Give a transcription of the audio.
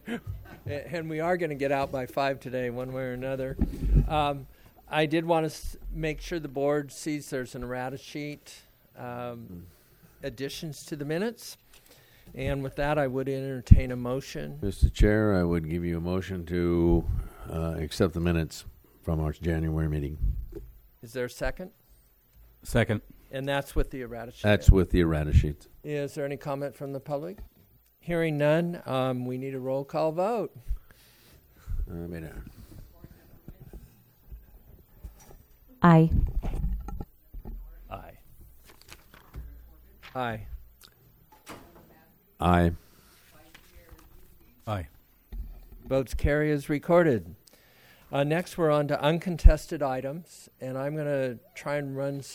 And we are going to get out by 5 today, one way or another. I did want to make sure the board sees there's an errata sheet, additions to the minutes. And with that, I would entertain a motion. Mr. Chair, I would give you a motion to accept the minutes from our January meeting. Is there a second? Second. And that's with the errata sheet. That's with the errata sheet. Is there any comment from the public? Hearing none, we need a roll call vote. Aye. Aye. Aye. Aye. Aye. Votes carry as recorded. Next, we're on to uncontested items, and I'm going to try and run